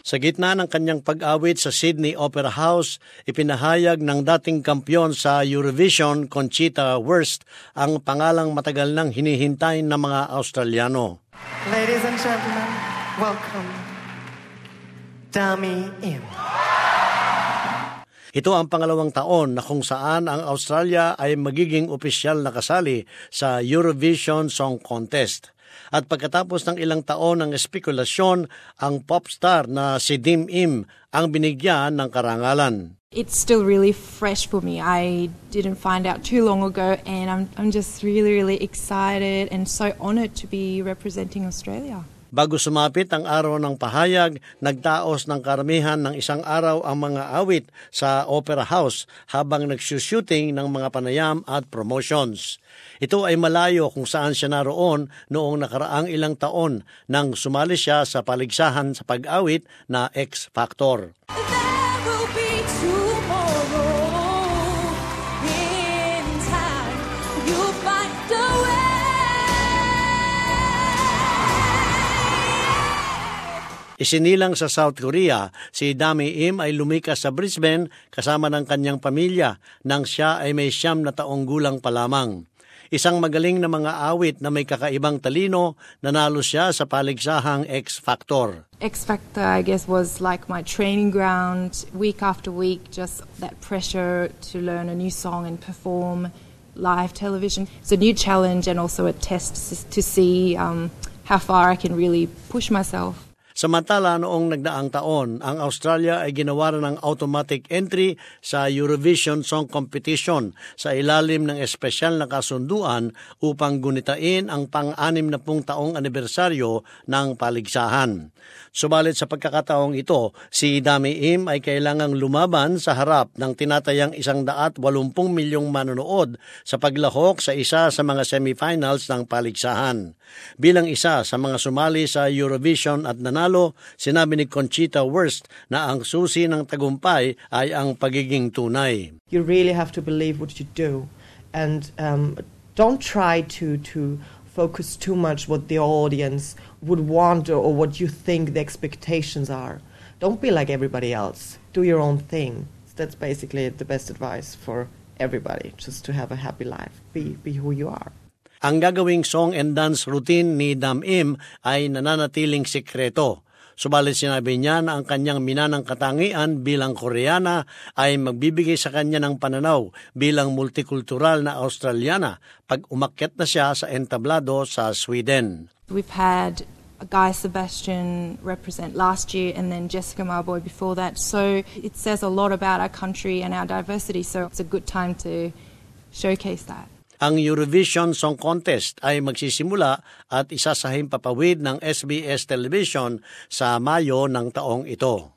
Sa gitna ng kanyang pag-awit sa Sydney Opera House, ipinahayag ng dating kampiyon sa Eurovision, Conchita Wurst, ang pangalang matagal nang hinihintay ng mga Australiano. Ladies and gentlemen, welcome, Dami Im. Ito ang pangalawang taon na kung saan ang Australia ay magiging opisyal na kasali sa Eurovision Song Contest. At pagkatapos ng ilang taon ng espekulasyon, ang pop star na si Dim Im ang binigyan ng karangalan. It's still really fresh for me. I didn't find out too long ago, and I'm just really excited and so honored to be representing Australia. Bago sumapit ang araw ng pahayag, nagdaos ng karamihan ng isang araw ang mga awit sa Opera House habang nagsushooting ng mga panayam at promotions. Ito ay malayo kung saan siya naroon noong nakaraang ilang taon nang sumali siya sa paligsahan sa pag-awit na X Factor. Isinilang sa South Korea, si Dami Im ay lumikas sa Brisbane kasama ng kanyang pamilya nang siya ay may 9 na taong gulang pa lamang. Isang magaling na mga awit na may kakaibang talino, nanalo siya sa paligsahang X Factor. X Factor, I guess, was like my training ground. Week after week, just that pressure to learn a new song and perform live television. It's a new challenge and also a test to see how far I can really push myself. Samantala noong nagdaang taon, ang Australia ay ginawa ng automatic entry sa Eurovision Song Competition sa ilalim ng espesyal na kasunduan upang gunitain ang pang-60 taong anibersaryo ng paligsahan. Subalit sa pagkakataong ito, si Dami Im ay kailangang lumaban sa harap ng tinatayang 180 milyong manonood sa paglahok sa isa sa mga semifinals ng paligsahan. Bilang isa sa mga sumali sa Eurovision at nanalo, sinabi ni Conchita Wurst na ang susi ng tagumpay ay ang pagiging tunay. You really have to believe what you do, and don't try to focus too much what the audience would want or what you think the expectations are. Don't be like everybody else. Do your own thing. That's basically the best advice for everybody, just to have a happy life. Be who you are. Ang gagawing song and dance routine ni Dam Im ay nananatiling sikreto. Subalit sinabi niya na ang kanyang minanang katangian bilang Koreana ay magbibigay sa kanya ng pananaw bilang multikultural na Australiana pag umakyat na siya sa entablado sa Sweden. We've had Guy Sebastian represent last year and then Jessica Marboy before that. So it says a lot about our country and our diversity. So it's a good time to showcase that. Ang Eurovision Song Contest ay magsisimula at isa sa himpapawid ng SBS Television sa Mayo ng taong ito.